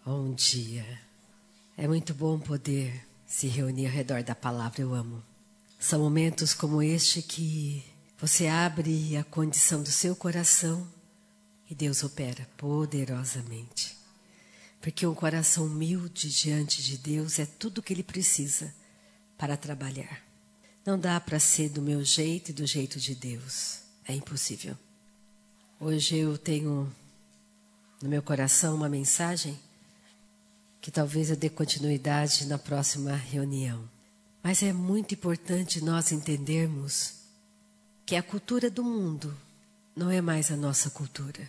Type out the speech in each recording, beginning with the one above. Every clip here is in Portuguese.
Bom dia. É muito bom poder se reunir ao redor da palavra, eu amo. São momentos como este que você abre a condição do seu coração e Deus opera poderosamente. Porque um coração humilde diante de Deus é tudo o que Ele precisa para trabalhar. Não dá para ser do meu jeito e do jeito de Deus. É impossível. Hoje eu tenho no meu coração uma mensagem que talvez eu dê continuidade na próxima reunião. Mas é muito importante nós entendermos que a cultura do mundo não é mais a nossa cultura.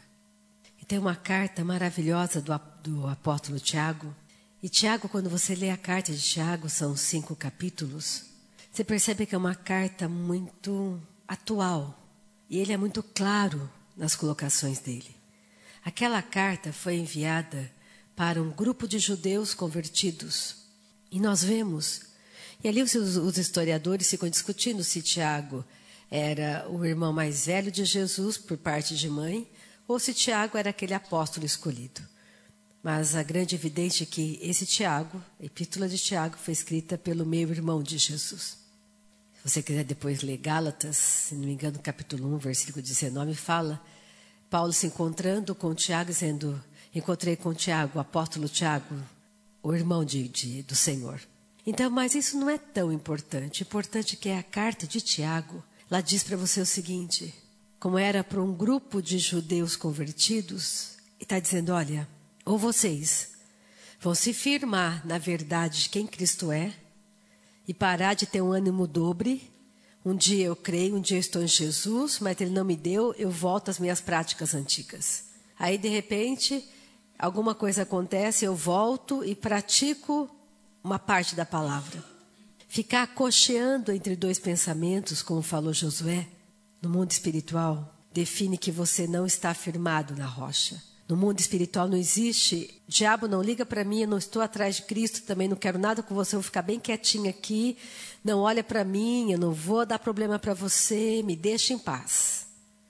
E tem uma carta maravilhosa do apóstolo Tiago. E Tiago, quando você lê a carta de Tiago, são 5 capítulos, você percebe que é uma carta muito atual. E ele é muito claro nas colocações dele. Aquela carta foi enviada para um grupo de judeus convertidos. E nós vemos, e ali os historiadores ficam discutindo se Tiago era o irmão mais velho de Jesus por parte de mãe, ou se Tiago era aquele apóstolo escolhido. Mas a grande evidência é que esse Tiago, a epístola de Tiago, foi escrita pelo meio-irmão de Jesus. Se você quiser depois ler Gálatas, se não me engano, capítulo 1, versículo 19, fala Paulo se encontrando com Tiago, dizendo: encontrei com Tiago, o apóstolo Tiago, o irmão do Senhor. Então, mas isso não é tão importante. O importante é que a carta de Tiago, ela diz para você o seguinte: como era para um grupo de judeus convertidos, e está dizendo, olha, ou vocês vão se firmar na verdade de quem Cristo é, e parar de ter um ânimo dobre. Um dia eu creio, um dia eu estou em Jesus, mas Ele não me deu, eu volto às minhas práticas antigas. Aí, de repente, alguma coisa acontece, eu volto e pratico uma parte da palavra. Ficar cocheando entre dois pensamentos, como falou Josué, no mundo espiritual, define que você não está firmado na rocha. No mundo espiritual não existe, diabo não liga para mim, eu não estou atrás de Cristo, também não quero nada com você, eu vou ficar bem quietinha aqui, não olha para mim, eu não vou dar problema para você, me deixa em paz.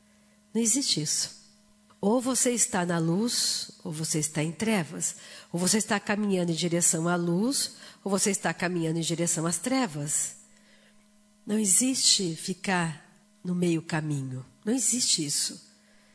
Não existe isso. Ou você está na luz, ou você está em trevas. Ou você está caminhando em direção à luz, ou você está caminhando em direção às trevas. Não existe ficar no meio caminho. Não existe isso.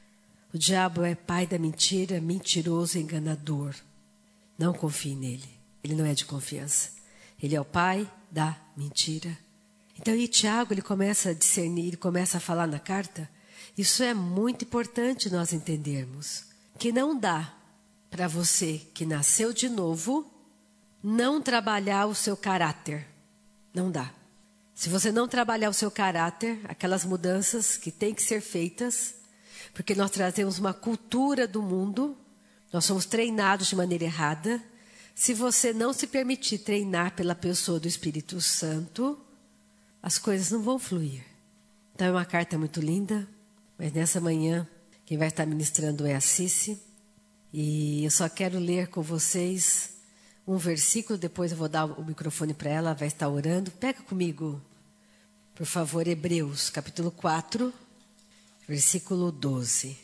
O diabo é pai da mentira, mentiroso e enganador. Não confie nele. Ele não é de confiança. Ele é o pai da mentira. Então, e Tiago, ele começa a discernir, ele começa a falar na carta. Isso é muito importante nós entendermos. Que não dá para você que nasceu de novo não trabalhar o seu caráter. Não dá. Se você não trabalhar o seu caráter, aquelas mudanças que têm que ser feitas, porque nós trazemos uma cultura do mundo, nós somos treinados de maneira errada. Se você não se permitir treinar pela pessoa do Espírito Santo, as coisas não vão fluir. Então é uma carta muito linda, mas nessa manhã quem vai estar ministrando é a Cici. E eu só quero ler com vocês um versículo, depois eu vou dar o microfone para ela, ela vai estar orando. Pega comigo, por favor, Hebreus, capítulo 4, versículo 12.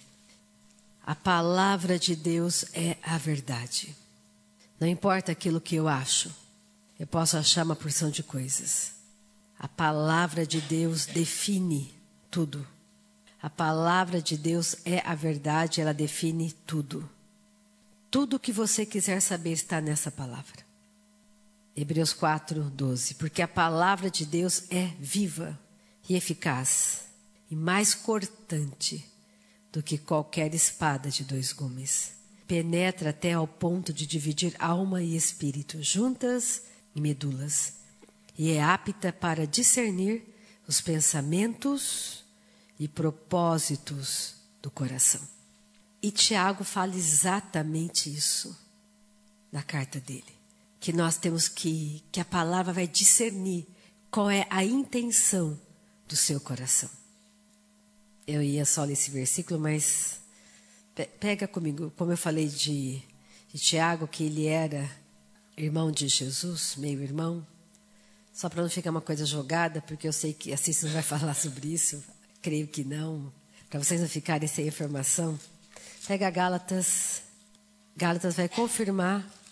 A palavra de Deus é a verdade. Não importa aquilo que eu acho, eu posso achar uma porção de coisas. A palavra de Deus define tudo. A palavra de Deus é a verdade, ela define tudo. Tudo o que você quiser saber está nessa palavra. Hebreus 4, 12. Porque a palavra de Deus é viva e eficaz e mais cortante do que qualquer espada de 2 gumes. Penetra até ao ponto de dividir alma e espírito, juntas e medulas, e é apta para discernir os pensamentos e propósitos do coração. E Tiago fala exatamente isso na carta dele. Que nós temos que a palavra vai discernir qual é a intenção do seu coração. Eu ia só ler esse versículo, mas pega comigo, como eu falei de Tiago, que ele era irmão de Jesus, meio irmão. Só para não ficar uma coisa jogada, porque eu sei que a Cícera não vai falar sobre isso, creio que não, para vocês não ficarem sem informação. Pega Gálatas vai confirmar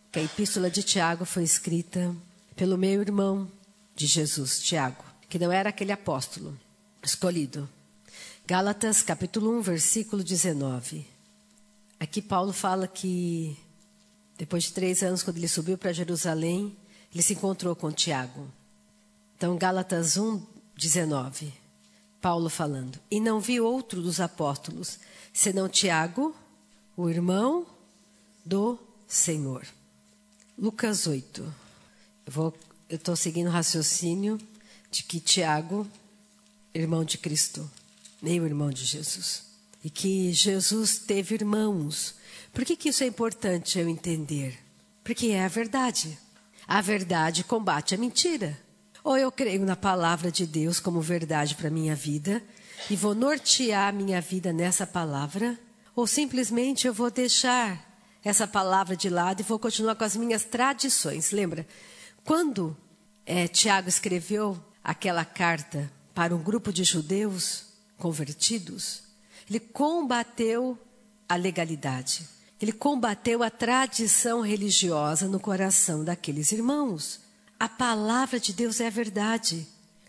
que a epístola de Tiago foi escrita pelo meu irmão de Jesus, Tiago, que não era aquele apóstolo escolhido. Gálatas, capítulo 1, versículo 19. Aqui Paulo fala que depois de 3 anos, quando ele subiu para Jerusalém, ele se encontrou com Tiago. Então, Gálatas 1, 19. Paulo falando. E não vi outro dos apóstolos, senão Tiago, o irmão do Senhor. Lucas 8. Eu estou seguindo o raciocínio de que Tiago, irmão de Cristo, meio irmão de Jesus. E que Jesus teve irmãos. Por que isso é importante eu entender? Porque é a verdade. A verdade combate a mentira. Ou eu creio na palavra de Deus como verdade para a minha vida e vou nortear a minha vida nessa palavra, ou simplesmente eu vou deixar essa palavra de lado e vou continuar com as minhas tradições. Lembra? Quando Tiago escreveu aquela carta para um grupo de judeus convertidos, ele combateu a legalidade. Ele combateu a tradição religiosa no coração daqueles irmãos. A palavra de Deus é a verdade.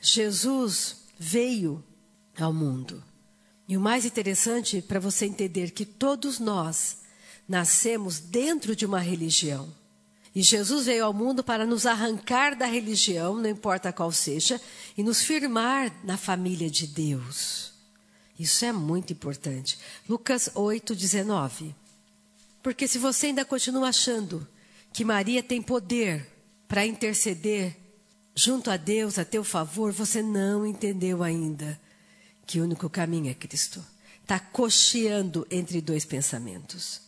Jesus veio ao mundo. E o mais interessante para você entender que todos nós nascemos dentro de uma religião. E Jesus veio ao mundo para nos arrancar da religião, não importa qual seja, e nos firmar na família de Deus. Isso é muito importante. Lucas 8, 19. Porque se você ainda continua achando que Maria tem poder para interceder junto a Deus a teu favor, você não entendeu ainda que o único caminho é Cristo. Está cocheando entre 2 pensamentos.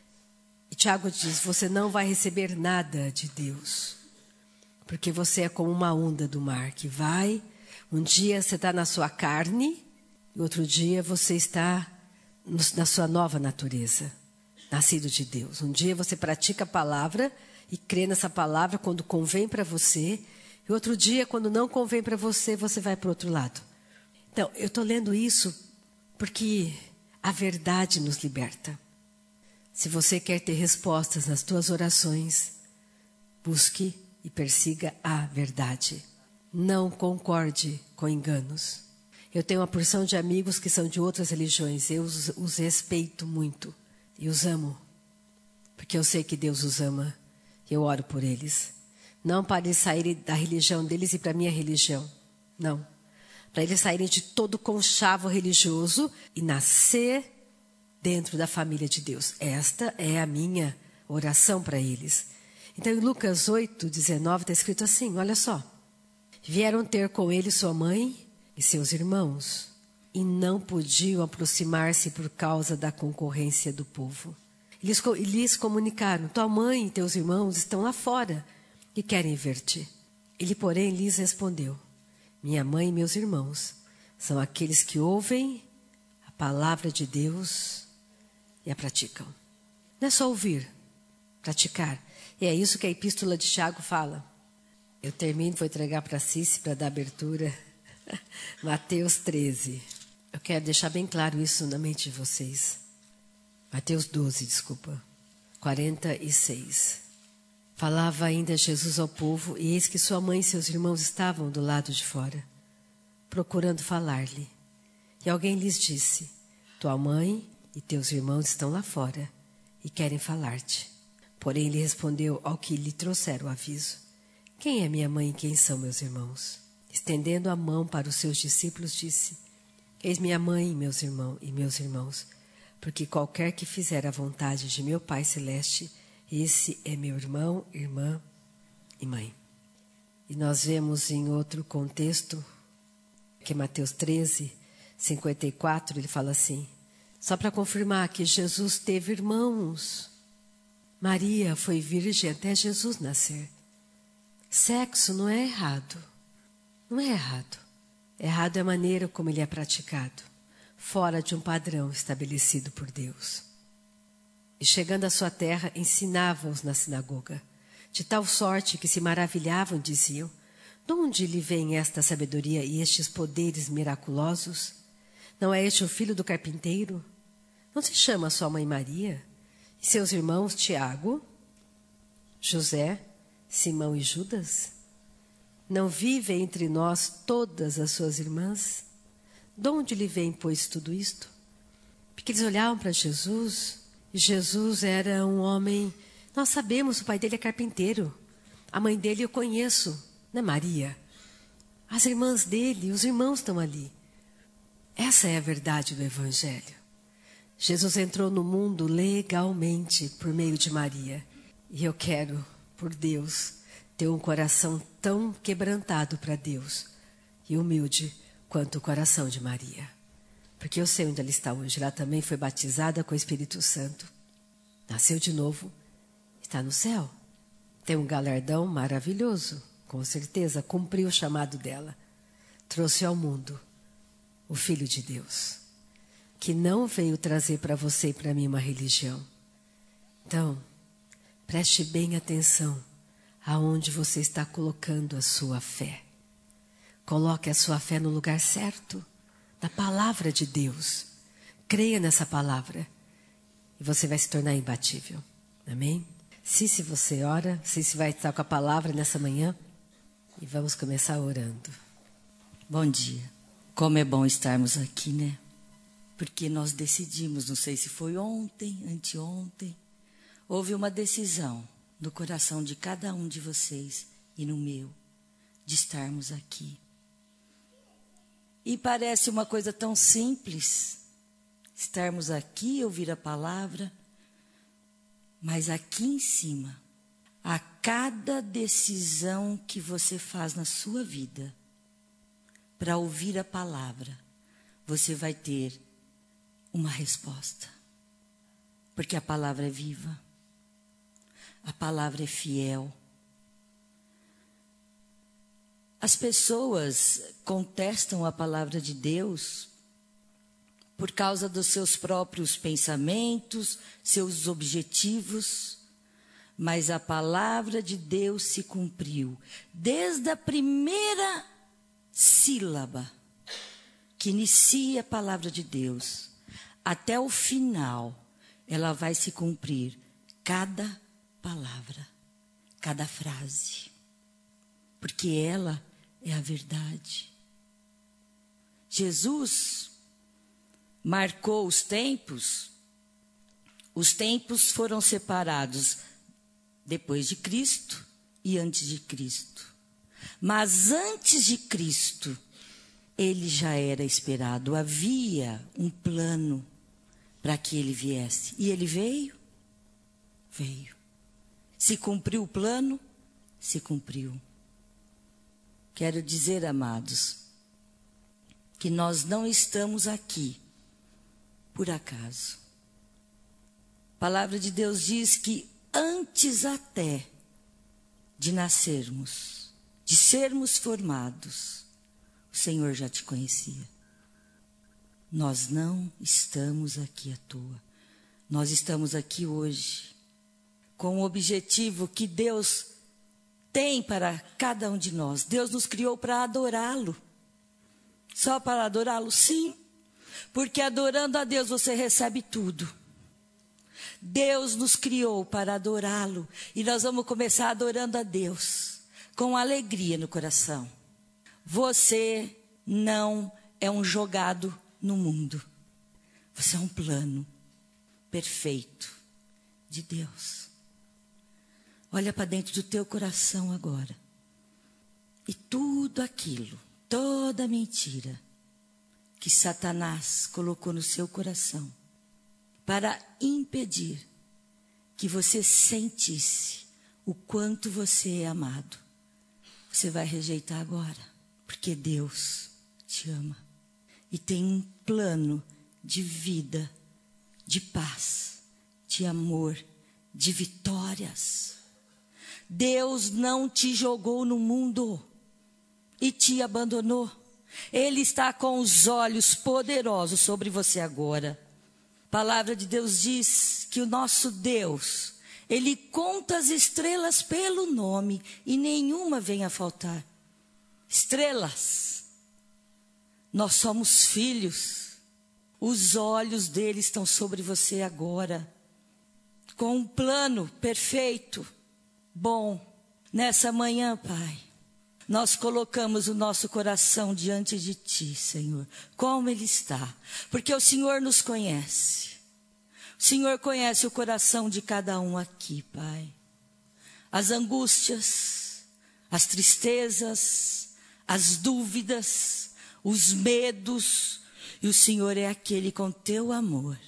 E Tiago diz, você não vai receber nada de Deus, porque você é como uma onda do mar que vai, um dia você está na sua carne, e outro dia você está na sua nova natureza, nascido de Deus. Um dia você pratica a palavra e crê nessa palavra quando convém para você. E outro dia, quando não convém para você, você vai para o outro lado. Então, eu estou lendo isso porque a verdade nos liberta. Se você quer ter respostas nas tuas orações, busque e persiga a verdade. Não concorde com enganos. Eu tenho uma porção de amigos que são de outras religiões. Eu os respeito muito e os amo. Porque eu sei que Deus os ama. Eu oro por eles. Não para eles saírem da religião deles e para a minha religião. Não. Para eles saírem de todo conchavo religioso e nascer dentro da família de Deus. Esta é a minha oração para eles. Então, em Lucas 8, 19, está escrito assim, olha só. Vieram ter com ele sua mãe e seus irmãos, e não podiam aproximar-se por causa da concorrência do povo. Lhes comunicaram, tua mãe e teus irmãos estão lá fora e querem ver-te. Ele, porém, lhes respondeu, minha mãe e meus irmãos são aqueles que ouvem a palavra de Deus e a praticam. Não é só ouvir, praticar. E é isso que a epístola de Tiago fala. Eu termino, vou entregar para a Cici para dar abertura. Mateus 13. Eu quero deixar bem claro isso na mente de vocês. Mateus 12, desculpa. 46. Falava ainda Jesus ao povo, e eis que sua mãe e seus irmãos estavam do lado de fora, procurando falar-lhe. E alguém lhes disse, tua mãe e teus irmãos estão lá fora e querem falar-te. Porém, ele respondeu ao que lhe trouxeram o aviso, quem é minha mãe e quem são meus irmãos? Estendendo a mão para os seus discípulos, disse, eis minha mãe e meus irmãos, porque qualquer que fizer a vontade de meu Pai Celeste, esse é meu irmão, irmã e mãe. E nós vemos em outro contexto, que é Mateus 13, 54, ele fala assim, só para confirmar que Jesus teve irmãos. Maria foi virgem até Jesus nascer. Sexo não é errado. Não é errado. Errado é a maneira como ele é praticado, fora de um padrão estabelecido por Deus. E chegando à sua terra, ensinava-os na sinagoga, de tal sorte que se maravilhavam e diziam, de onde lhe vem esta sabedoria e estes poderes miraculosos? Não é este o filho do carpinteiro? Não se chama sua mãe Maria? E seus irmãos Tiago, José, Simão e Judas? Não vivem entre nós todas as suas irmãs? De onde lhe vem, pois, tudo isto? Porque eles olhavam para Jesus, e Jesus era um homem... Nós sabemos, o pai dele é carpinteiro. A mãe dele eu conheço, não é Maria? As irmãs dele, os irmãos estão ali. Essa é a verdade do Evangelho. Jesus entrou no mundo legalmente por meio de Maria. E eu quero, por Deus, ter um coração tão quebrantado para Deus e humilde quanto o coração de Maria. Porque eu sei onde ela está hoje. Ela também foi batizada com o Espírito Santo. Nasceu de novo, está no céu. Tem um galardão maravilhoso, com certeza, cumpriu o chamado dela. Trouxe ao mundo o Filho de Deus, que não veio trazer para você e para mim uma religião. Então, preste bem atenção aonde você está colocando a sua fé. Coloque a sua fé no lugar certo, na palavra de Deus. Creia nessa palavra e você vai se tornar imbatível. Amém? Se você ora, se vai estar com a palavra nessa manhã e vamos começar orando. Bom dia. Como é bom estarmos aqui, né? Porque nós decidimos, não sei se foi ontem, anteontem, houve uma decisão no coração de cada um de vocês e no meu, de estarmos aqui. E parece uma coisa tão simples, estarmos aqui, ouvir a palavra, mas aqui em cima, a cada decisão que você faz na sua vida, para ouvir a palavra, você vai ter uma resposta. Porque a palavra é viva, a palavra é fiel. As pessoas contestam a palavra de Deus por causa dos seus próprios pensamentos, seus objetivos, mas a palavra de Deus se cumpriu. Desde a primeira sílaba que inicia a palavra de Deus, até o final, ela vai se cumprir. Cada palavra, cada frase. Porque ela é a verdade. Jesus marcou os tempos foram separados depois de Cristo e antes de Cristo. Mas antes de Cristo, ele já era esperado. Havia um plano para que ele viesse. E ele veio? Veio. Se cumpriu o plano? Se cumpriu. Quero dizer, amados, que nós não estamos aqui por acaso. A palavra de Deus diz que antes até de nascermos, de sermos formados, o Senhor já te conhecia. Nós não estamos aqui à toa. Nós estamos aqui hoje com o objetivo que Deus tem para cada um de nós. Deus nos criou para adorá-lo. Só para adorá-lo? Sim. Porque adorando a Deus você recebe tudo. Deus nos criou para adorá-lo. E nós vamos começar adorando a Deus com alegria no coração. Você não é um jogado no mundo. Você é um plano perfeito de Deus. Olha para dentro do teu coração agora. E tudo aquilo, toda mentira que Satanás colocou no seu coração para impedir que você sentisse o quanto você é amado, você vai rejeitar agora, porque Deus te ama e tem um plano de vida, de paz, de amor, de vitórias. Deus não te jogou no mundo e te abandonou. Ele está com os olhos poderosos sobre você agora. A palavra de Deus diz que o nosso Deus, Ele conta as estrelas pelo nome e nenhuma vem a faltar. Estrelas, nós somos filhos. Os olhos dele estão sobre você agora, com um plano perfeito bom. Nessa manhã, Pai, nós colocamos o nosso coração diante de Ti, Senhor, como ele está, porque o Senhor nos conhece. O Senhor conhece o coração de cada um aqui, Pai. As angústias, as tristezas, as dúvidas, os medos, e o Senhor é aquele com Teu amor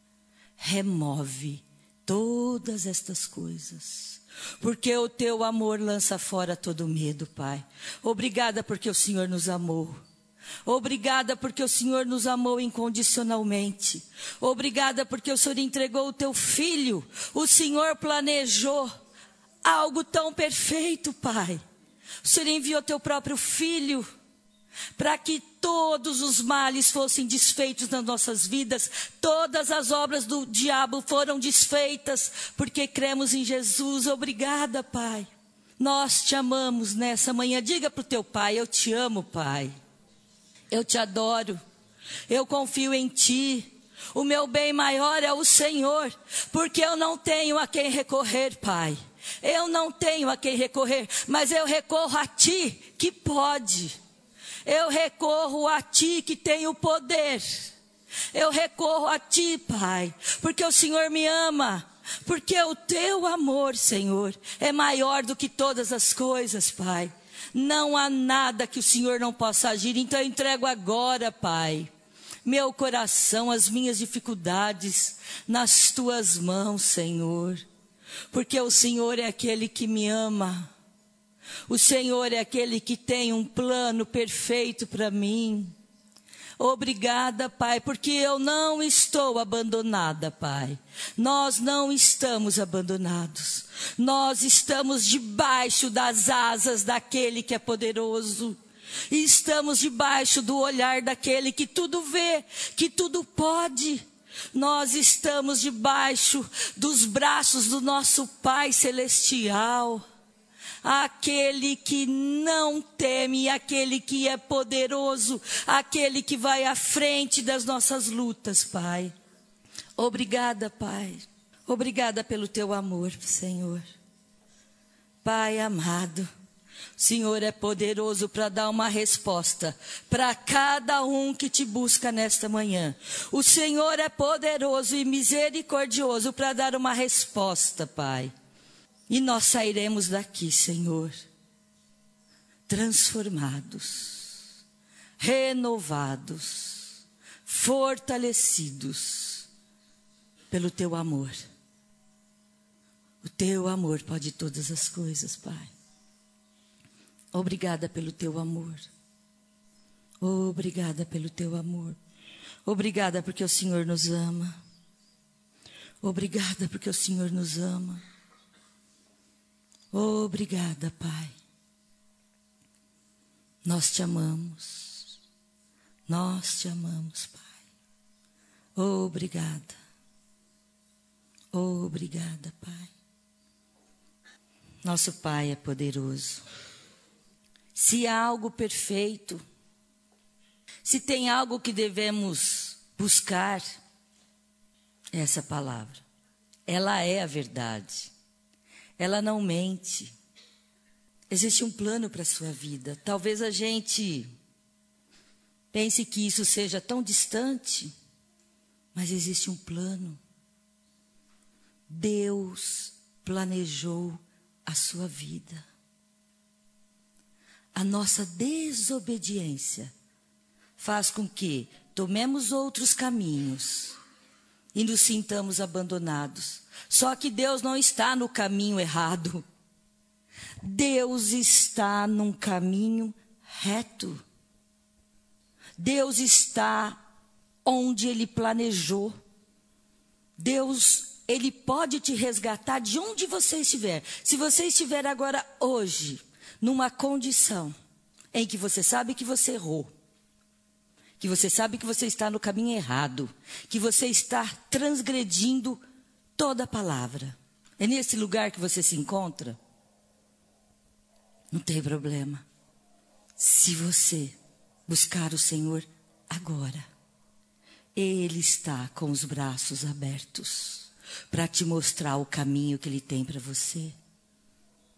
remove todas estas coisas. Porque o Teu amor lança fora todo medo, Pai. Obrigada porque o Senhor nos amou. Obrigada porque o Senhor nos amou incondicionalmente. Obrigada porque o Senhor entregou o Teu Filho. O Senhor planejou algo tão perfeito, Pai. O Senhor enviou Teu próprio Filho para que todos os males fossem desfeitos nas nossas vidas. Todas as obras do diabo foram desfeitas, porque cremos em Jesus. Obrigada, Pai. Nós Te amamos nessa manhã. Diga para o teu Pai: eu Te amo, Pai. Eu Te adoro. Eu confio em Ti. O meu bem maior é o Senhor, porque eu não tenho a quem recorrer, Pai. Eu não tenho a quem recorrer, mas eu recorro a Ti, que pode. Eu recorro a Ti que tem o poder. Eu recorro a Ti, Pai, porque o Senhor me ama. Porque o Teu amor, Senhor, é maior do que todas as coisas, Pai. Não há nada que o Senhor não possa agir. Então eu entrego agora, Pai, meu coração, as minhas dificuldades nas Tuas mãos, Senhor. Porque o Senhor é aquele que me ama. O Senhor é aquele que tem um plano perfeito para mim. Obrigada, Pai, porque eu não estou abandonada, Pai. Nós não estamos abandonados. Nós estamos debaixo das asas daquele que é poderoso. E estamos debaixo do olhar daquele que tudo vê, que tudo pode. Nós estamos debaixo dos braços do nosso Pai Celestial. Aquele que não teme, aquele que é poderoso, aquele que vai à frente das nossas lutas, Pai. Obrigada, Pai. Obrigada pelo Teu amor, Senhor. Pai amado, o Senhor é poderoso para dar uma resposta para cada um que Te busca nesta manhã. O Senhor é poderoso e misericordioso para dar uma resposta, Pai. E nós sairemos daqui, Senhor, transformados, renovados, fortalecidos pelo Teu amor. O Teu amor pode todas as coisas, Pai. Obrigada pelo Teu amor. Obrigada pelo Teu amor. Obrigada porque o Senhor nos ama. Obrigada porque o Senhor nos ama. Obrigada, Pai. Nós Te amamos. Nós Te amamos, Pai. Obrigada. Obrigada, Pai. Nosso Pai é poderoso. Se há algo perfeito, se tem algo que devemos buscar, é essa palavra. Ela é a verdade. Ela não mente. Existe um plano para a sua vida. Talvez a gente pense que isso seja tão distante, mas existe um plano. Deus planejou a sua vida. A nossa desobediência faz com que tomemos outros caminhos e nos sintamos abandonados. Só que Deus não está no caminho errado. Deus está num caminho reto. Deus está onde Ele planejou. Deus, Ele pode te resgatar de onde você estiver. Se você estiver agora, hoje, numa condição em que você sabe que você errou, que você sabe que você está no caminho errado, que você está transgredindo toda a palavra. É nesse lugar que você se encontra? Não tem problema. Se você buscar o Senhor agora, Ele está com os braços abertos para te mostrar o caminho que Ele tem para você.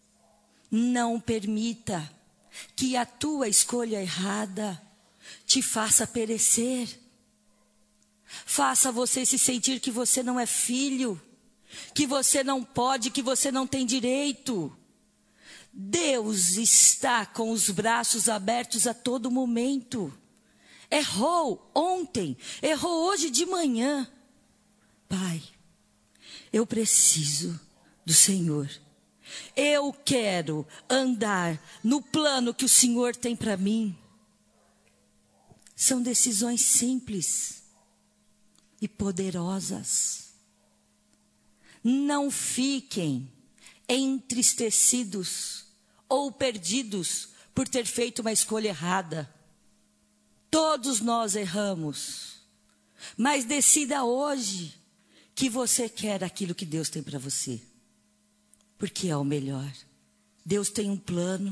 Não permita que a tua escolha errada te faça perecer. Faça você se sentir que você não é filho, que você não pode, que você não tem direito. Deus está com os braços abertos a todo momento. Errou ontem, errou hoje de manhã. Pai, eu preciso do Senhor. Eu quero andar no plano que o Senhor tem para mim. São decisões simples e poderosas. Não fiquem entristecidos ou perdidos por ter feito uma escolha errada. Todos nós erramos, mas decida hoje que você quer aquilo que Deus tem para você, porque é o melhor. Deus tem um plano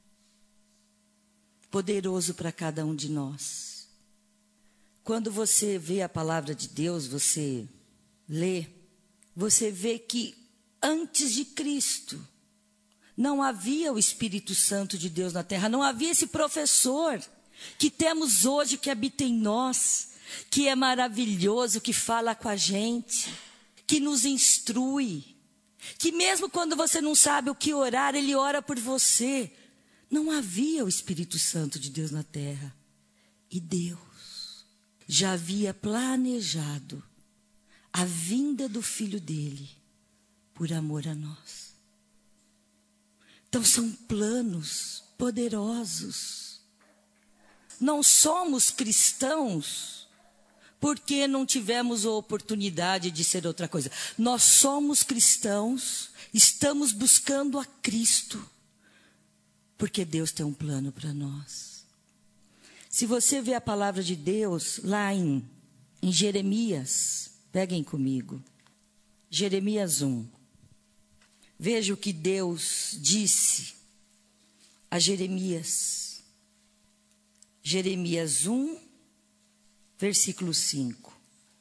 poderoso para cada um de nós. Quando você vê a palavra de Deus, você lê, você vê que antes de Cristo não havia o Espírito Santo de Deus na terra, não havia esse professor que temos hoje, que habita em nós, que é maravilhoso, que fala com a gente, que nos instrui, que mesmo quando você não sabe o que orar, Ele ora por você. Não havia o Espírito Santo de Deus na terra. E Deus já havia planejado a vinda do Filho dele por amor a nós. Então são planos poderosos. Não somos cristãos porque não tivemos a oportunidade de ser outra coisa. Nós somos cristãos, estamos buscando a Cristo, porque Deus tem um plano para nós. Se você vê a palavra de Deus lá em Jeremias, peguem comigo, Jeremias 1. Veja o que Deus disse a Jeremias. Jeremias 1, versículo 5.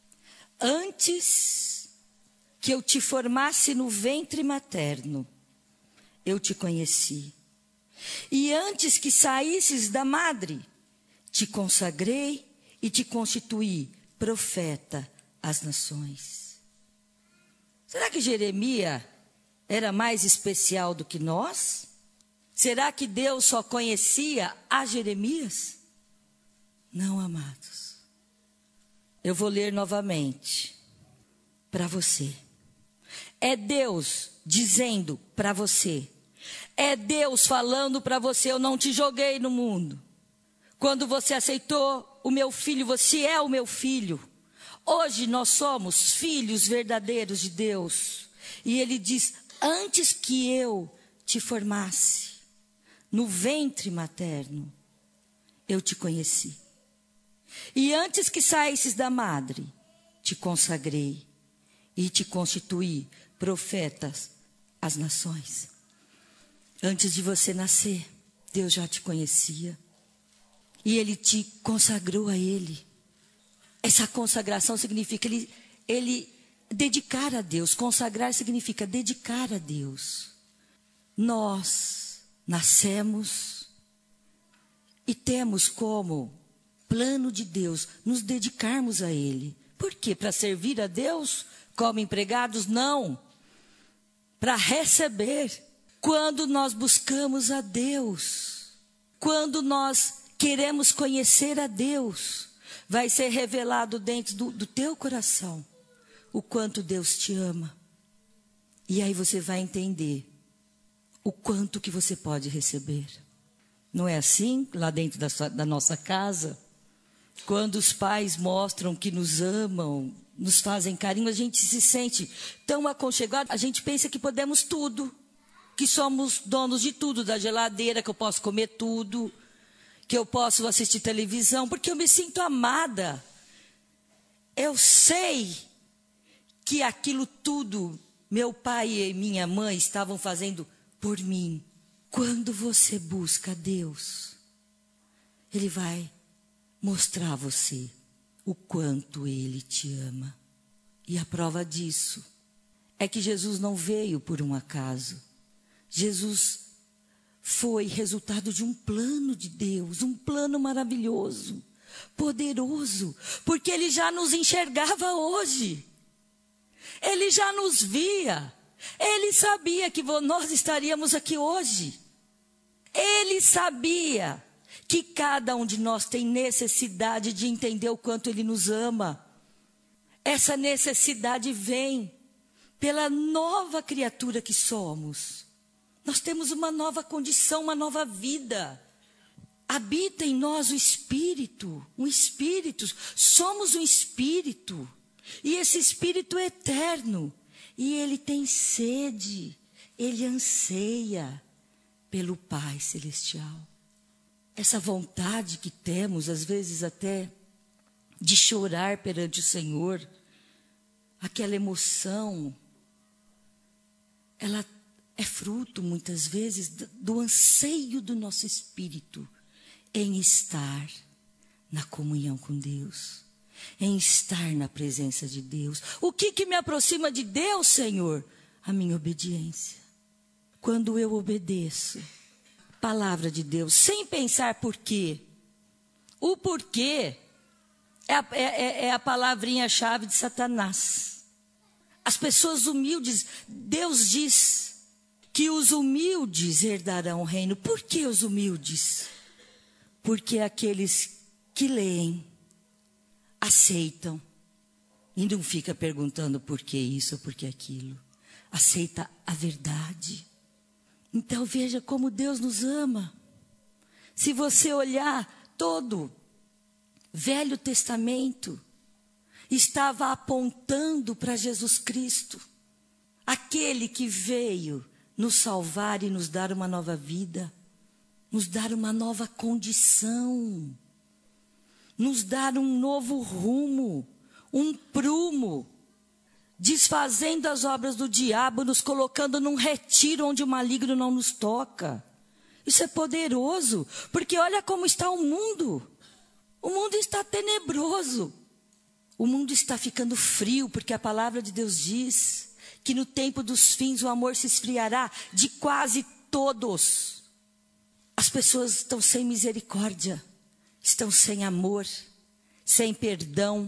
Antes que eu te formasse no ventre materno, eu te conheci. E antes que saísses da madre, te consagrei e te constituí profeta às nações. Será que Jeremias era mais especial do que nós? Será que Deus só conhecia a Jeremias? Não, amados. Eu vou ler novamente para você. É Deus dizendo para você. É Deus falando para você: eu não te joguei no mundo. Quando você aceitou o meu filho, você é o meu filho. Hoje nós somos filhos verdadeiros de Deus. E Ele diz: antes que eu te formasse no ventre materno, eu te conheci. E antes que saísses da madre, te consagrei e te constituí profetas às nações. Antes de você nascer, Deus já te conhecia. E Ele te consagrou a Ele. Essa consagração significa ele dedicar a Deus. Consagrar significa dedicar a Deus. Nós nascemos e temos como plano de Deus nos dedicarmos a Ele. Por quê? Para servir a Deus como empregados? Não. Para receber. Quando nós buscamos a Deus, quando nós queremos conhecer a Deus, vai ser revelado dentro do teu coração o quanto Deus te ama. E aí você vai entender o quanto que você pode receber. Não é assim lá dentro da nossa casa? Quando os pais mostram que nos amam, nos fazem carinho, a gente se sente tão aconchegado, a gente pensa que podemos tudo, que somos donos de tudo, da geladeira, que eu posso comer tudo, que eu posso assistir televisão, porque eu me sinto amada. Eu sei que aquilo tudo, meu pai e minha mãe estavam fazendo por mim. Quando você busca Deus, Ele vai mostrar a você o quanto Ele te ama. E a prova disso é que Jesus não veio por um acaso. Jesus foi resultado de um plano de Deus, um plano maravilhoso, poderoso, porque Ele já nos enxergava hoje. Ele já nos via. Ele sabia que nós estaríamos aqui hoje. Ele sabia que cada um de nós tem necessidade de entender o quanto Ele nos ama. Essa necessidade vem pela nova criatura que somos. Nós temos uma nova condição, uma nova vida. Habita em nós o Espírito, um Espírito. Somos um Espírito. E esse Espírito é eterno. E ele tem sede, ele anseia pelo Pai Celestial. Essa vontade que temos, às vezes até, de chorar perante o Senhor, aquela emoção, ela é fruto, muitas vezes, do anseio do nosso espírito em estar na comunhão com Deus, em estar na presença de Deus. O que me aproxima de Deus, Senhor? A minha obediência. Quando eu obedeço a palavra de Deus, sem pensar por quê. O porquê é a palavrinha-chave de Satanás. As pessoas humildes, Deus diz que os humildes herdarão o reino. Por que os humildes? Porque aqueles que leem, aceitam, e não fica perguntando por que isso ou por que aquilo. Aceita a verdade. Então veja como Deus nos ama. Se você olhar todo Velho Testamento, estava apontando para Jesus Cristo, aquele que veio nos salvar e nos dar uma nova vida, nos dar uma nova condição, nos dar um novo rumo, um prumo, desfazendo as obras do diabo, nos colocando num retiro onde o maligno não nos toca. Isso é poderoso, porque olha como está o mundo. O mundo está tenebroso. O mundo está ficando frio, porque a palavra de Deus diz que no tempo dos fins o amor se esfriará de quase todos. As pessoas estão sem misericórdia, estão sem amor, sem perdão,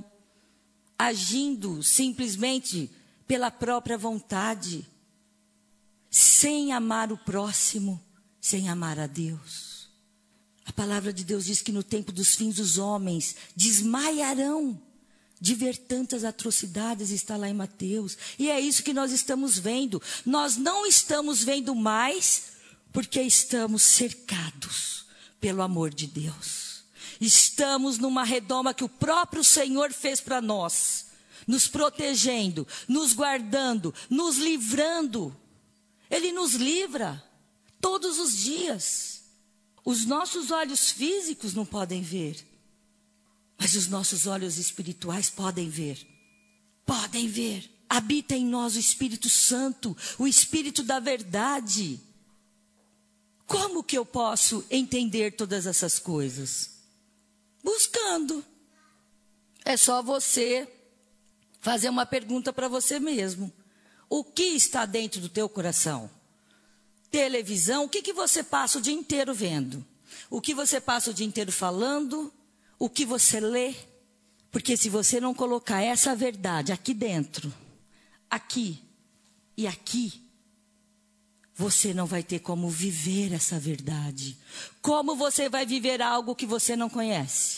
agindo simplesmente pela própria vontade, sem amar o próximo, sem amar a Deus. A palavra de Deus diz que no tempo dos fins os homens desmaiarão de ver tantas atrocidades, está lá em Mateus. E é isso que nós estamos vendo. Nós não estamos vendo mais porque estamos cercados pelo amor de Deus. Estamos numa redoma que o próprio Senhor fez para nós, nos protegendo, nos guardando, nos livrando. Ele nos livra todos os dias. Os nossos olhos físicos não podem ver, mas os nossos olhos espirituais podem ver. Podem ver. Habita em nós o Espírito Santo, o Espírito da verdade. Como que eu posso entender todas essas coisas? Buscando. É só você fazer uma pergunta para você mesmo. O que está dentro do teu coração? Televisão, o que você passa o dia inteiro vendo? O que você passa o dia inteiro falando? O que você lê? Porque se você não colocar essa verdade aqui dentro, aqui e aqui, você não vai ter como viver essa verdade. Como você vai viver algo que você não conhece?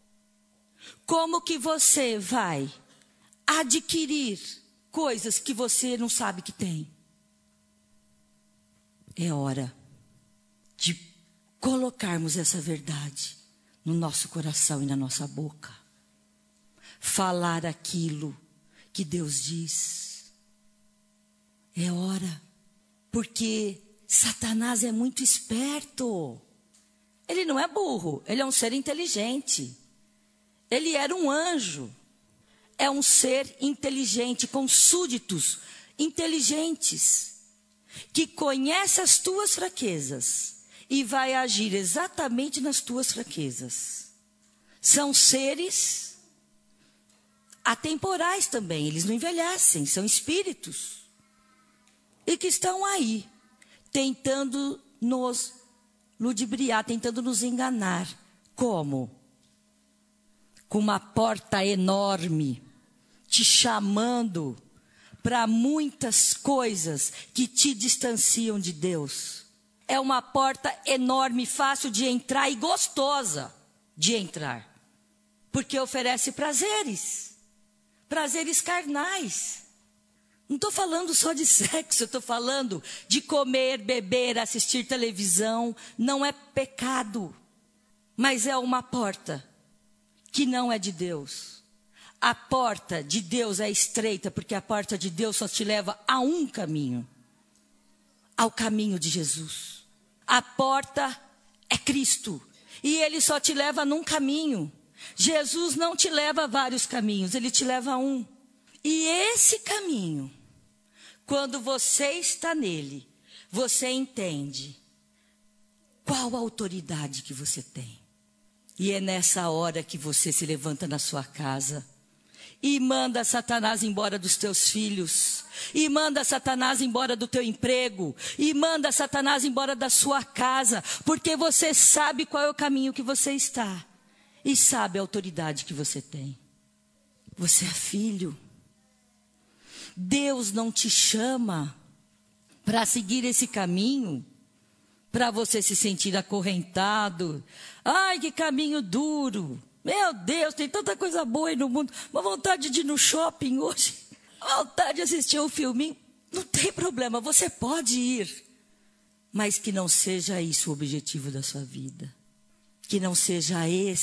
Como que você vai adquirir coisas que você não sabe que tem? É hora de colocarmos essa verdade no nosso coração e na nossa boca. Falar aquilo que Deus diz. É hora. Porque Satanás é muito esperto. Ele não é burro, ele é um ser inteligente. Ele era um anjo. É um ser inteligente, com súditos inteligentes, que conhece as tuas fraquezas e vai agir exatamente nas tuas fraquezas. São seres atemporais também, eles não envelhecem, são espíritos. E que estão aí, tentando nos ludibriar, tentando nos enganar. Como? Com uma porta enorme, te chamando para muitas coisas que te distanciam de Deus. É uma porta enorme, fácil de entrar e gostosa de entrar. Porque oferece prazeres carnais. Não estou falando só de sexo, eu estou falando de comer, beber, assistir televisão. Não é pecado, mas é uma porta que não é de Deus. A porta de Deus é estreita, porque a porta de Deus só te leva a um caminho. Ao caminho de Jesus. A porta é Cristo. E Ele só te leva num caminho. Jesus não te leva a vários caminhos, Ele te leva a um. E esse caminho, quando você está nele, você entende qual a autoridade que você tem. E é nessa hora que você se levanta na sua casa e manda Satanás embora dos teus filhos, e manda Satanás embora do teu emprego, e manda Satanás embora da sua casa, porque você sabe qual é o caminho que você está, e sabe a autoridade que você tem. Você é filho. Deus não te chama para seguir esse caminho, para você se sentir acorrentado. Ai, que caminho duro. Meu Deus, tem tanta coisa boa aí no mundo. Uma vontade de ir no shopping hoje. Uma vontade de assistir um filminho. Não tem problema, você pode ir. Mas que não seja isso o objetivo da sua vida. Que não seja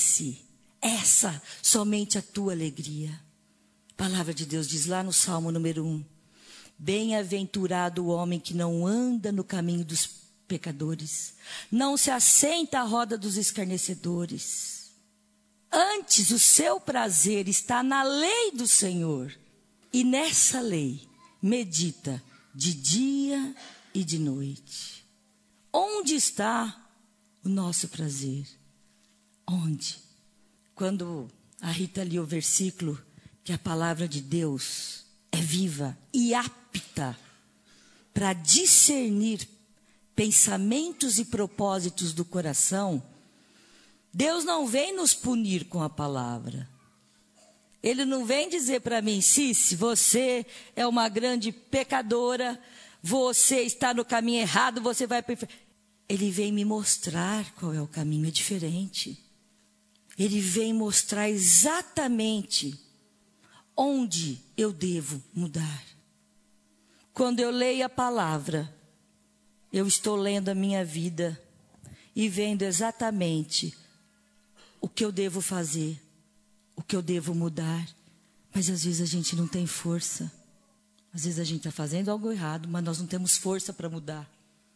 essa somente a tua alegria. A palavra de Deus diz lá no Salmo número 1. Bem-aventurado o homem que não anda no caminho dos pecadores, não se assenta à roda dos escarnecedores. Antes, o seu prazer está na lei do Senhor, e nessa lei medita de dia e de noite. Onde está o nosso prazer? Onde? Quando a Rita lia o versículo, que a palavra de Deus é viva e apta para discernir pensamentos e propósitos do coração, Deus não vem nos punir com a palavra. Ele não vem dizer para mim, Cici, você é uma grande pecadora, você está no caminho errado, você vai para o inferno. Ele vem me mostrar qual é o caminho, é diferente. Ele vem mostrar exatamente onde eu devo mudar. Quando eu leio a palavra, eu estou lendo a minha vida e vendo exatamente o que eu devo fazer, o que eu devo mudar. Mas às vezes a gente não tem força. Às vezes a gente está fazendo algo errado, mas nós não temos força para mudar.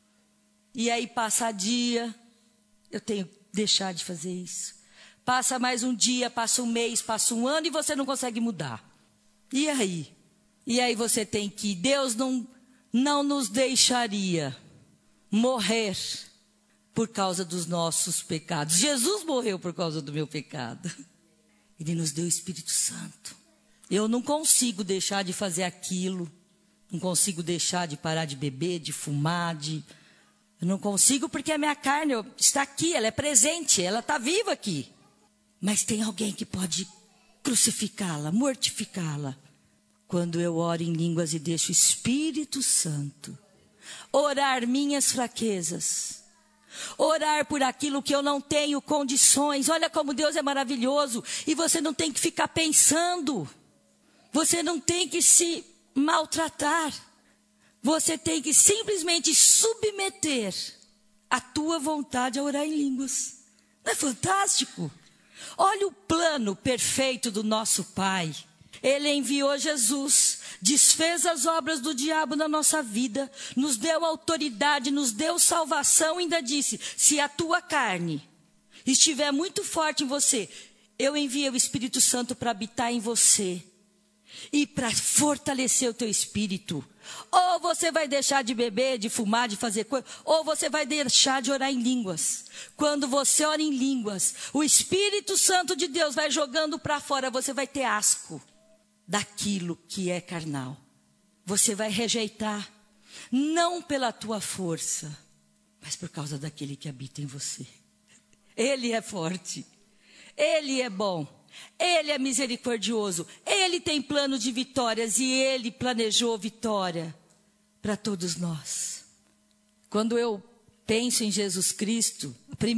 E aí passa dia, eu tenho que deixar de fazer isso. Passa mais um dia, passa um mês, passa um ano e você não consegue mudar. E aí? E aí você tem que... Deus não nos deixaria morrer por causa dos nossos pecados. Jesus morreu por causa do meu pecado. Ele nos deu o Espírito Santo. Eu não consigo deixar de fazer aquilo. Não consigo deixar de parar de beber, de fumar, Eu não consigo porque a minha carne está aqui, ela é presente, ela está viva aqui. Mas tem alguém que pode crucificá-la, mortificá-la. Quando eu oro em línguas e deixo o Espírito Santo orar minhas fraquezas, orar por aquilo que eu não tenho condições. Olha como Deus é maravilhoso. E você não tem que ficar pensando. Você não tem que se maltratar. Você tem que simplesmente submeter a tua vontade a orar em línguas. Não é fantástico? Olha o plano perfeito do nosso Pai. Ele enviou Jesus, desfez as obras do diabo na nossa vida, nos deu autoridade, nos deu salvação e ainda disse, se a tua carne estiver muito forte em você, eu enviei o Espírito Santo para habitar em você e para fortalecer o teu espírito. Ou você vai deixar de beber, de fumar, de fazer coisa, ou você vai deixar de orar em línguas. Quando você ora em línguas, o Espírito Santo de Deus vai jogando para fora, você vai ter asco daquilo que é carnal. Você vai rejeitar, não pela tua força, mas por causa daquele que habita em você. Ele é forte, Ele é bom, Ele é misericordioso, Ele tem plano de vitórias e Ele planejou vitória para todos nós. Quando eu penso em Jesus Cristo,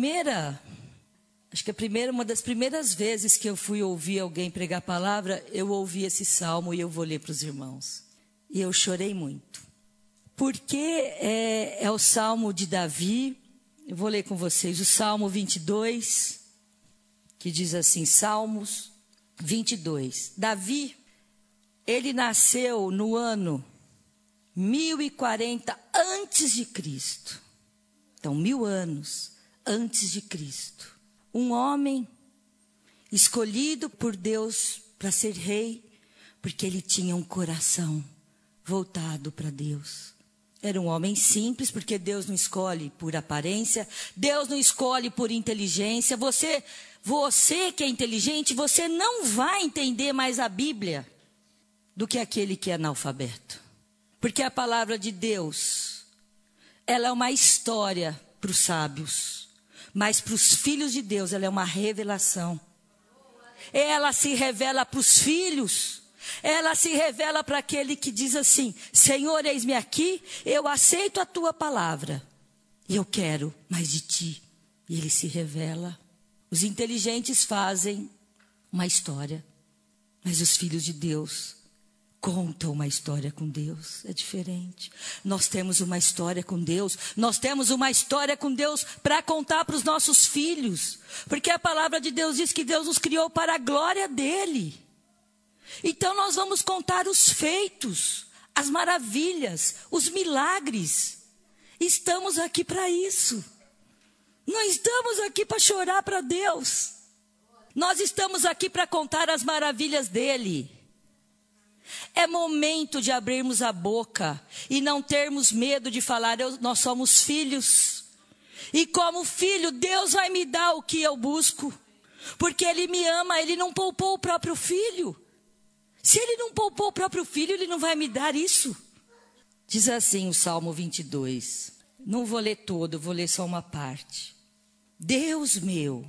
uma das primeiras vezes que eu fui ouvir alguém pregar a palavra, eu ouvi esse salmo e eu vou ler para os irmãos. E eu chorei muito. Porque é o salmo de Davi. Eu vou ler com vocês o Salmo 22, que diz assim, Salmos 22. Davi, ele nasceu no ano 1040 antes de Cristo. Então, 1000 anos antes de Cristo. Um homem escolhido por Deus para ser rei, porque ele tinha um coração voltado para Deus. Era um homem simples, porque Deus não escolhe por aparência, Deus não escolhe por inteligência. Você que é inteligente, você não vai entender mais a Bíblia do que aquele que é analfabeto. Porque a palavra de Deus, ela é uma história para os sábios, mas para os filhos de Deus ela é uma revelação. Ela se revela para os filhos, ela se revela para aquele que diz assim, Senhor, eis-me aqui, eu aceito a tua palavra, e eu quero mais de ti. E ele se revela. Os inteligentes fazem uma história, mas os filhos de Deus contam uma história com Deus. É diferente. Nós temos uma história com Deus. Nós temos uma história com Deus para contar para os nossos filhos. Porque a palavra de Deus diz que Deus nos criou para a glória dele. Então nós vamos contar os feitos, as maravilhas, os milagres. Estamos aqui para isso. Não estamos aqui para chorar para Deus. Nós estamos aqui para contar as maravilhas dele. É momento de abrirmos a boca e não termos medo de falar, nós somos filhos. E como filho, Deus vai me dar o que eu busco. Porque Ele me ama, Ele não poupou o próprio filho. Se Ele não poupou o próprio filho, Ele não vai me dar isso. Diz assim o Salmo 22. Não vou ler todo, vou ler só uma parte. Deus meu,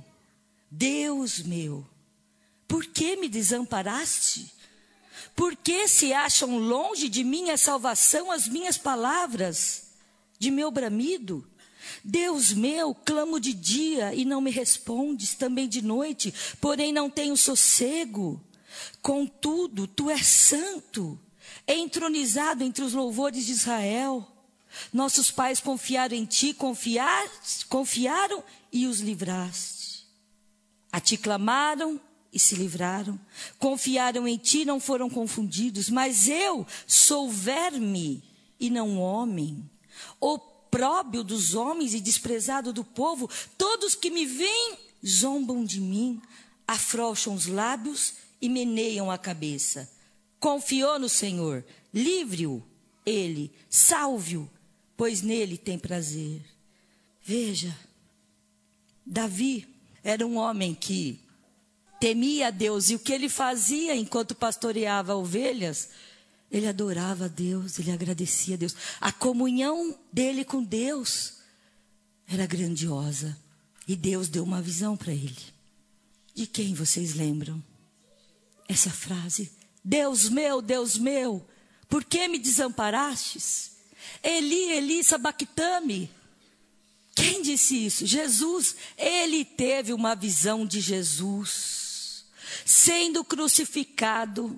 por que me desamparaste? Por que se acham longe de mim a salvação, as minhas palavras de meu bramido? Deus meu, clamo de dia e não me respondes, também de noite, porém não tenho sossego. Contudo, tu és santo, entronizado entre os louvores de Israel. Nossos pais confiaram em ti, confiaram e os livraste. A ti clamaram e se livraram. Confiaram em ti, não foram confundidos. Mas eu sou verme e não homem, opróbio dos homens e desprezado do povo. Todos que me veem zombam de mim, afrouxam os lábios e meneiam a cabeça. Confiou no Senhor, livre-o, ele, salve-o, pois nele tem prazer. Veja, Davi era um homem que temia a Deus, e o que ele fazia enquanto pastoreava ovelhas, ele adorava a Deus, ele agradecia a Deus. A comunhão dele com Deus era grandiosa, e Deus deu uma visão para ele. De quem vocês lembram essa frase? Deus meu, por que me desamparastes? Eli, Eli, sabactame. Quem disse isso? Jesus. Ele teve uma visão de Jesus sendo crucificado,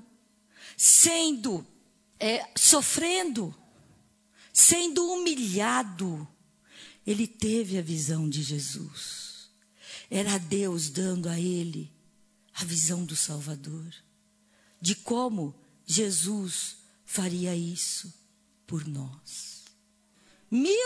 sofrendo, sendo humilhado. Ele teve a visão de Jesus. Era Deus dando a ele a visão do Salvador, de como Jesus faria isso por nós. 1000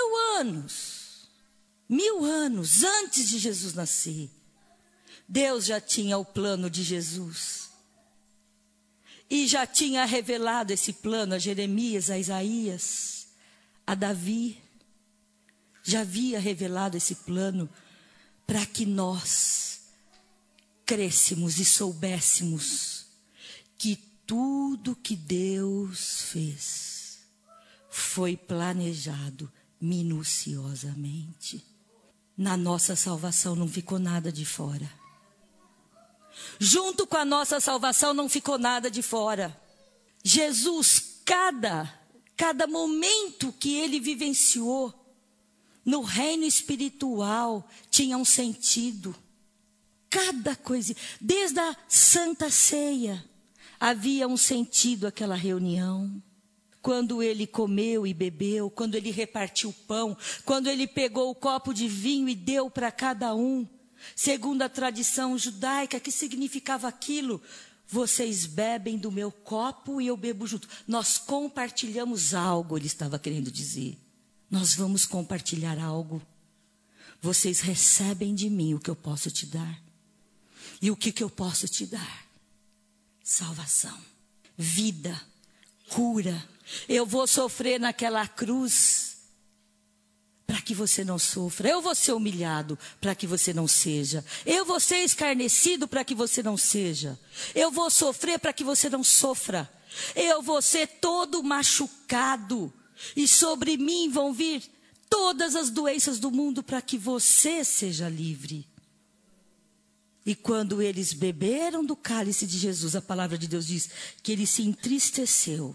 anos antes de Jesus nascer, Deus já tinha o plano de Jesus. E já tinha revelado esse plano a Jeremias, a Isaías, a Davi. Já havia revelado esse plano para que nós crescêssemos e soubéssemos que tudo que Deus fez foi planejado minuciosamente. Na nossa salvação não ficou nada de fora. Junto com a nossa salvação não ficou nada de fora. Jesus, cada momento que ele vivenciou no reino espiritual tinha um sentido. Cada coisa, desde a Santa Ceia, havia um sentido aquela reunião. Quando ele comeu e bebeu, quando ele repartiu o pão, quando ele pegou o copo de vinho e deu para cada um, segundo a tradição judaica, que significava aquilo? Vocês bebem do meu copo e eu bebo junto. Nós compartilhamos algo, ele estava querendo dizer. Nós vamos compartilhar algo. Vocês recebem de mim o que eu posso te dar. E o que eu posso te dar? Salvação, vida, cura. Eu vou sofrer naquela cruz para que você não sofra. Eu vou ser humilhado para que você não seja. Eu vou ser escarnecido para que você não seja. Eu vou sofrer para que você não sofra. Eu vou ser todo machucado. E sobre mim vão vir todas as doenças do mundo para que você seja livre. E quando eles beberam do cálice de Jesus, a palavra de Deus diz que ele se entristeceu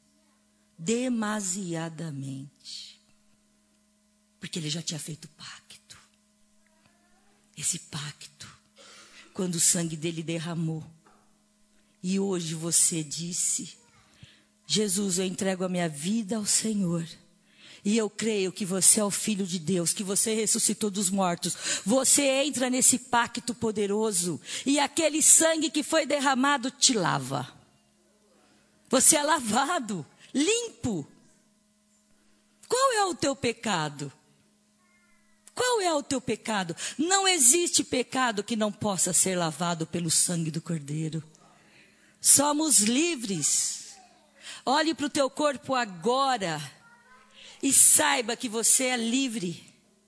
demasiadamente. Porque ele já tinha feito pacto. Esse pacto, quando o sangue dele derramou. E hoje você disse: Jesus, eu entrego a minha vida ao Senhor. E eu creio que você é o Filho de Deus, que você ressuscitou dos mortos. Você entra nesse pacto poderoso. E aquele sangue que foi derramado te lava. Você é lavado, limpo. Qual é o teu pecado? Qual é o teu pecado? Não existe pecado que não possa ser lavado pelo sangue do Cordeiro. Somos livres. Olhe para o teu corpo agora e saiba que você é livre.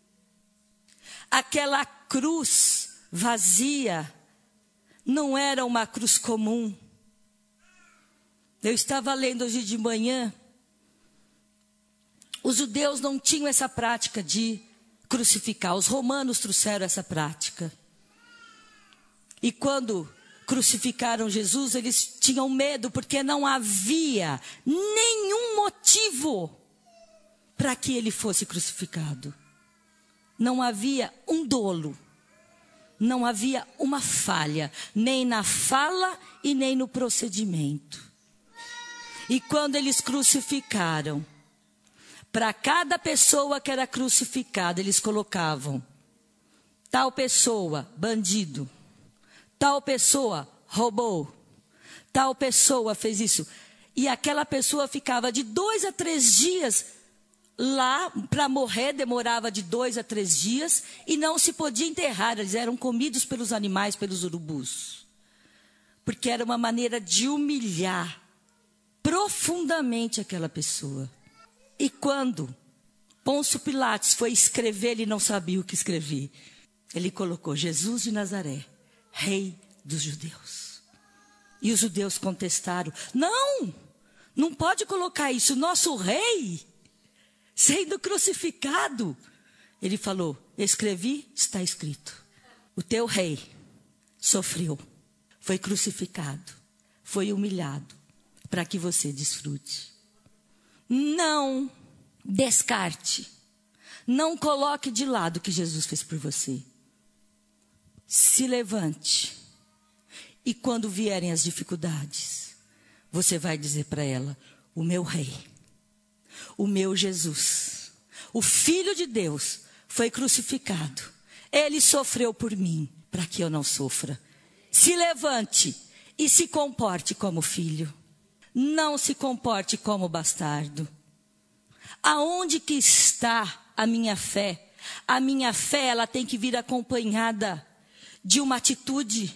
Aquela cruz vazia não era uma cruz comum. Eu estava lendo hoje de manhã. Os judeus não tinham essa prática de crucificar. Os romanos trouxeram essa prática. E quando crucificaram Jesus, eles tinham medo, porque não havia nenhum motivo para que ele fosse crucificado. Não havia um dolo, não havia uma falha, nem na fala e nem no procedimento. E quando eles crucificaram, para cada pessoa que era crucificada, eles colocavam: tal pessoa, bandido, tal pessoa, roubou, tal pessoa fez isso. E aquela pessoa ficava de 2 a 3 dias lá, para morrer demorava de 2 a 3 dias, e não se podia enterrar, eles eram comidos pelos animais, pelos urubus. Porque era uma maneira de humilhar profundamente aquela pessoa. E quando Pôncio Pilatos foi escrever, ele não sabia o que escrever. Ele colocou: Jesus de Nazaré, rei dos judeus. E os judeus contestaram: não pode colocar isso, nosso rei sendo crucificado. Ele falou: escrevi, está escrito. O teu rei sofreu, foi crucificado, foi humilhado, para que você desfrute. Não descarte, não coloque de lado o que Jesus fez por você. Se levante, e quando vierem as dificuldades, você vai dizer para ela: o meu rei, o meu Jesus, o Filho de Deus, foi crucificado. Ele sofreu por mim, para que eu não sofra. Se levante e se comporte como filho. Não se comporte como bastardo. Aonde que está a minha fé? A minha fé, ela tem que vir acompanhada de uma atitude.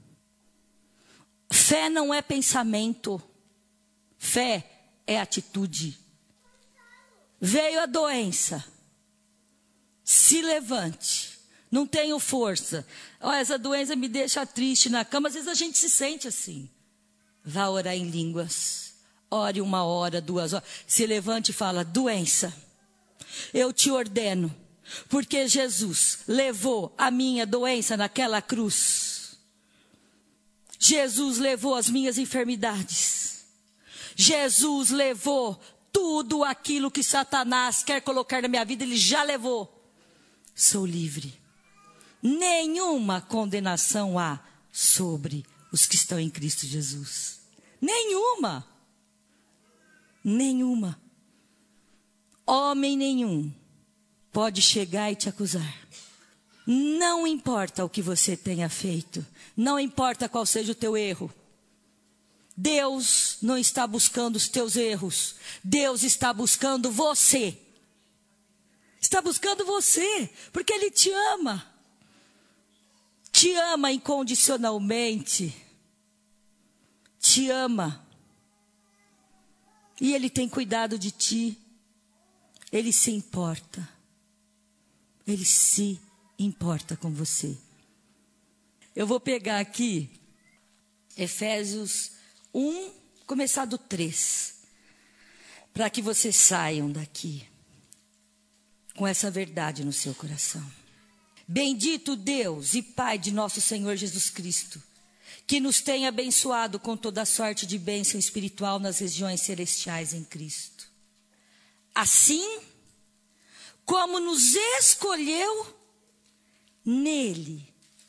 Fé não é pensamento. Fé é atitude. Veio a doença. Se levante. Não tenho força. Essa doença me deixa triste na cama. Às vezes a gente se sente assim. Vá orar em línguas. Ore 1 hora, 2 horas. Se levante e fala: doença, eu te ordeno, porque Jesus levou a minha doença naquela cruz. Jesus levou as minhas enfermidades. Jesus levou tudo aquilo que Satanás quer colocar na minha vida, ele já levou. Sou livre. Nenhuma condenação há sobre os que estão em Cristo Jesus. Nenhuma. Nenhuma. Homem nenhum pode chegar e te acusar. Não importa o que você tenha feito. Não importa qual seja o teu erro. Deus não está buscando os teus erros. Deus está buscando você. Está buscando você, porque Ele te ama. Te ama incondicionalmente. Te ama. E Ele tem cuidado de ti. Ele se importa. Ele se importa com você. Eu vou pegar aqui Efésios 1, começar do 3. Para que vocês saiam daqui com essa verdade no seu coração. Bendito Deus e Pai de nosso Senhor Jesus Cristo, que nos tem abençoado com toda sorte de bênção espiritual nas regiões celestiais em Cristo. Assim como nos escolheu nele.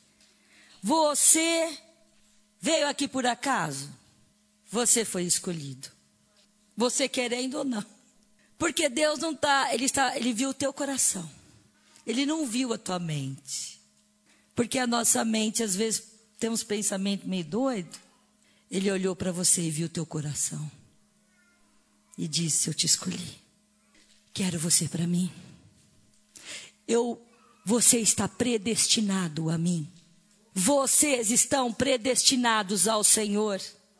Você veio aqui por acaso? Você foi escolhido. Você querendo ou não. Porque Deus não ele viu o teu coração. Ele não viu a tua mente. Porque a nossa mente, às vezes, tem uns pensamentos meio doidos. Ele olhou para você e viu o teu coração. E disse, eu te escolhi. Quero você para mim. Você está predestinado a mim. Vocês estão predestinados ao Senhor.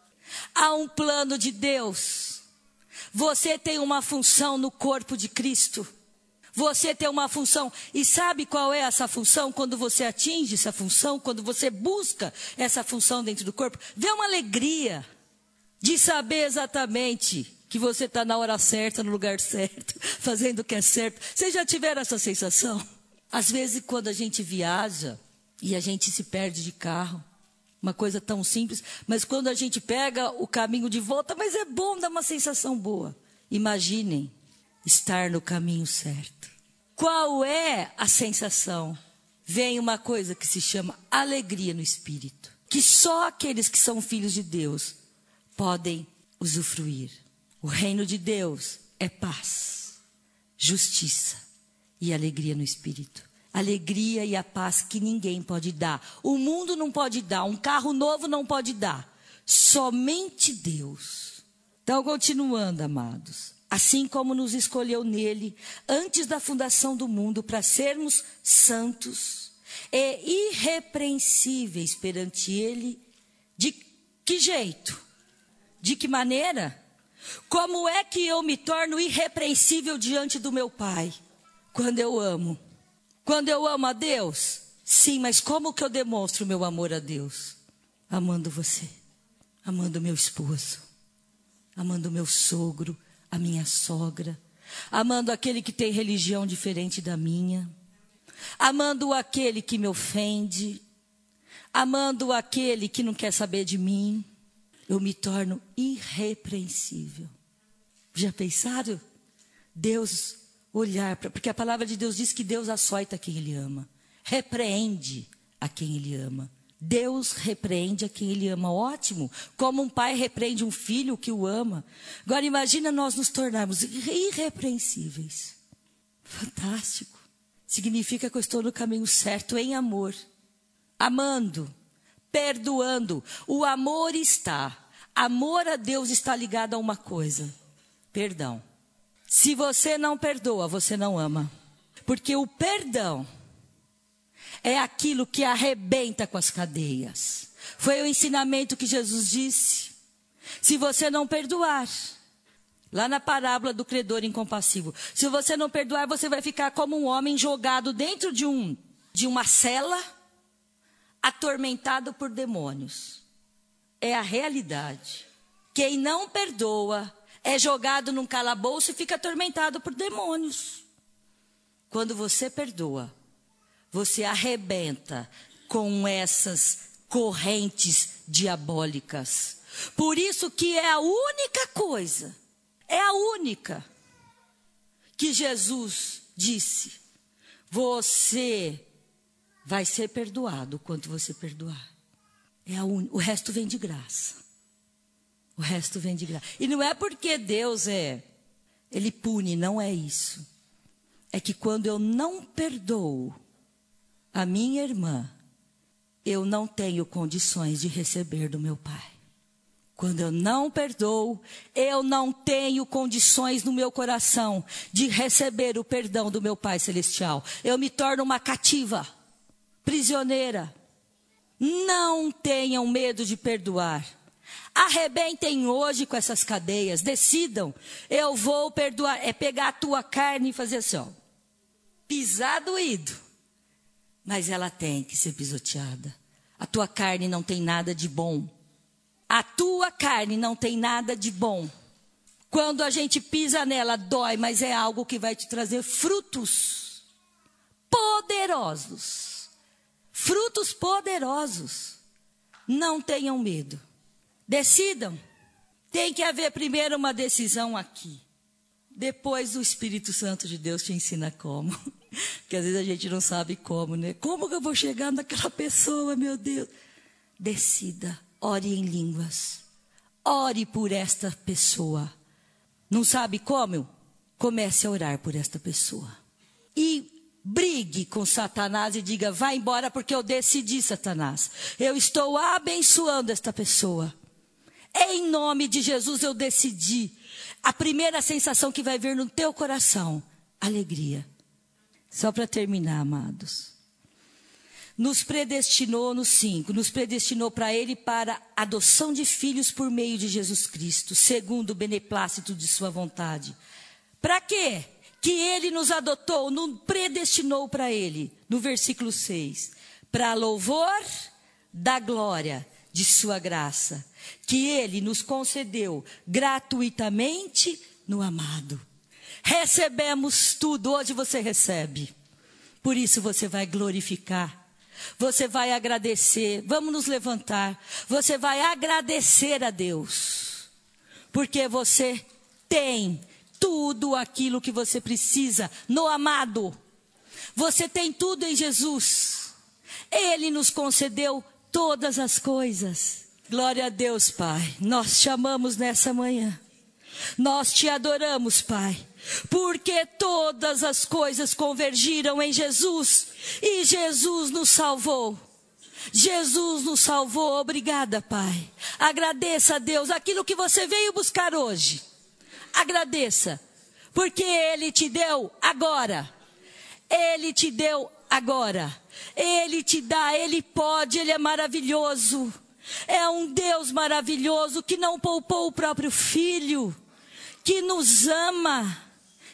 Há um plano de Deus. Você tem uma função no corpo de Cristo. Você tem uma função. E sabe qual é essa função? Quando você atinge essa função, quando você busca essa função dentro do corpo, vê uma alegria de saber exatamente que você está na hora certa, no lugar certo, fazendo o que é certo. Vocês já tiveram essa sensação? Às vezes, quando a gente viaja e a gente se perde de carro, uma coisa tão simples, mas quando a gente pega o caminho de volta, mas é bom, dá uma sensação boa. Imaginem estar no caminho certo. Qual é a sensação? Vem uma coisa que se chama alegria no espírito, que só aqueles que são filhos de Deus podem usufruir. O reino de Deus é paz, justiça e alegria no espírito. Alegria e a paz que ninguém pode dar. O mundo não pode dar, um carro novo não pode dar. Somente Deus. Então, continuando, amados. Assim como nos escolheu nele, antes da fundação do mundo, para sermos santos e irrepreensíveis perante ele. De que jeito? De que maneira? Como é que eu me torno irrepreensível diante do meu Pai? Quando eu amo. Quando eu amo a Deus? Sim, mas como que eu demonstro o meu amor a Deus? Amando você. Amando meu esposo. Amando meu sogro. A minha sogra. Amando aquele que tem religião diferente da minha. Amando aquele que me ofende. Amando aquele que não quer saber de mim. Eu me torno irrepreensível. Já pensaram? Deus olhar para... Porque a palavra de Deus diz que Deus açoita quem Ele ama. Repreende a quem Ele ama. Deus repreende a quem Ele ama. Ótimo. Como um pai repreende um filho que o ama. Agora imagina nós nos tornarmos irrepreensíveis. Fantástico. Significa que eu estou no caminho certo em amor. Amando. Perdoando. O amor amor a Deus está ligado a uma coisa. Perdão. Se você não perdoa, você não ama. Porque o perdão é aquilo que arrebenta com as cadeias. Foi o ensinamento que Jesus disse. Se você não perdoar, lá na parábola do credor incompassivo, se você não perdoar, você vai ficar como um homem jogado dentro de uma cela, atormentado por demônios. É a realidade. Quem não perdoa é jogado num calabouço e fica atormentado por demônios. quando você perdoa, você arrebenta com essas correntes diabólicas. Por isso que é a única coisa, é a única que Jesus disse: você vai ser perdoado quando você perdoar. O resto vem de graça. O resto vem de graça. E não é porque Deus Ele pune, não é isso. É que quando eu não perdoo a minha irmã, eu não tenho condições de receber do meu Pai. Quando eu não perdoo, eu não tenho condições no meu coração de receber o perdão do meu Pai Celestial. Eu me torno uma cativa, prisioneira. Não tenham medo de perdoar. Arrebentem hoje com essas cadeias, decidam. Eu vou perdoar, é pegar a tua carne e fazer assim, ó, pisar doído. Mas ela tem que ser pisoteada. A tua carne não tem nada de bom. A tua carne não tem nada de bom. Quando a gente pisa nela, dói, mas é algo que vai te trazer frutos poderosos. Frutos poderosos. Não tenham medo. Decidam. Tem que haver primeiro uma decisão aqui. Depois o Espírito Santo de Deus te ensina como. Porque às vezes a gente não sabe como, né? Como que eu vou chegar naquela pessoa, meu Deus? Decida. Ore em línguas. Ore por esta pessoa. Não sabe como? Comece a orar por esta pessoa. E brigue com Satanás e diga: vai embora porque eu decidi, Satanás. Eu estou abençoando esta pessoa. Em nome de Jesus eu decidi. A primeira sensação que vai vir no teu coração, alegria. Só para terminar, amados. Nos predestinou no 5, nos predestinou para Ele para adoção de filhos por meio de Jesus Cristo, segundo o beneplácito de sua vontade. Para quê? Que Ele nos adotou, nos predestinou para Ele, no versículo 6. Para louvor da glória de sua graça, que Ele nos concedeu gratuitamente no amado. Recebemos tudo, hoje você recebe. Por isso você vai glorificar. Você vai agradecer, vamos nos levantar. Você vai agradecer a Deus. Porque você tem tudo aquilo que você precisa no amado. Você tem tudo em Jesus. Ele nos concedeu todas as coisas. Glória a Deus, Pai. Nós te amamos nessa manhã. Nós te adoramos, Pai. Porque todas as coisas convergiram em Jesus. E Jesus nos salvou. Jesus nos salvou. Obrigada, Pai. Agradeça a Deus aquilo que você veio buscar hoje. Agradeça. Porque Ele te deu agora. Ele te deu agora. Ele te dá, Ele pode, Ele é maravilhoso. É um Deus maravilhoso que não poupou o próprio Filho. Que nos ama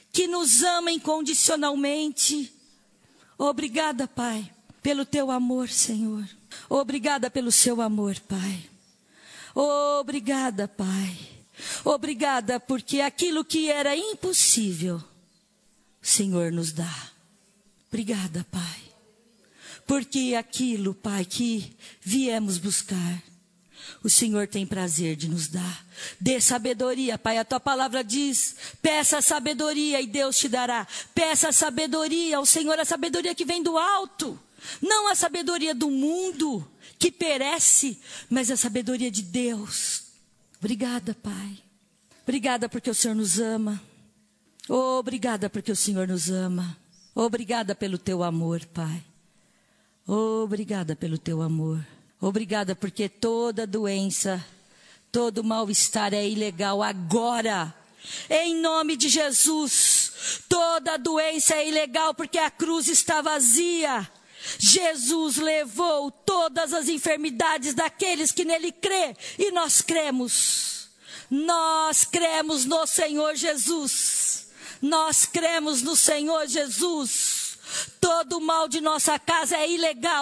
incondicionalmente. Obrigada, Pai, pelo teu amor, Senhor. Obrigada pelo seu amor, Pai. Obrigada, Pai. Obrigada porque aquilo que era impossível, o Senhor nos dá. Obrigada, Pai. Porque aquilo, Pai, que viemos buscar, o Senhor tem prazer de nos dar. Dê sabedoria, Pai. A tua palavra diz: peça sabedoria e Deus te dará. Peça sabedoria ao Senhor, a sabedoria que vem do alto. Não a sabedoria do mundo, que perece, mas a sabedoria de Deus. Obrigada, Pai. Obrigada porque o Senhor nos ama. Obrigada porque o Senhor nos ama. Obrigada pelo teu amor, Pai. Obrigada pelo teu amor. Obrigada porque toda doença, todo mal-estar é ilegal agora. Em nome de Jesus, toda doença é ilegal porque a cruz está vazia. Jesus levou todas as enfermidades daqueles que nele crê. E nós cremos. Nós cremos no Senhor Jesus. Nós cremos no Senhor Jesus. Todo mal de nossa casa é ilegal.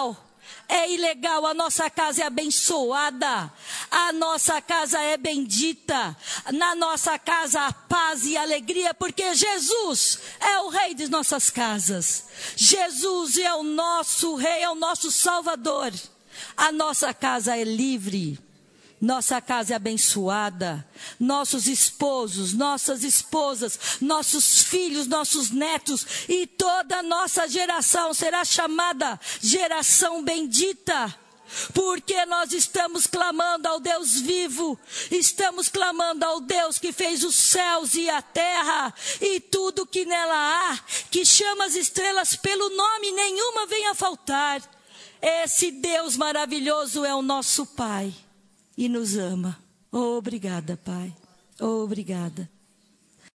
é ilegal, a nossa casa é abençoada, a nossa casa é bendita, na nossa casa há paz e alegria, porque Jesus é o rei de nossas casas, Jesus é o nosso rei, é o nosso salvador, a nossa casa é livre, nossa casa é abençoada, nossos esposos, nossas esposas, nossos filhos, nossos netos e toda a nossa geração será chamada geração bendita. Porque nós estamos clamando ao Deus vivo, estamos clamando ao Deus que fez os céus e a terra e tudo que nela há, que chama as estrelas pelo nome, nenhuma venha faltar. Esse Deus maravilhoso é o nosso Pai. E nos ama. Oh, obrigada, Pai. Oh, obrigada.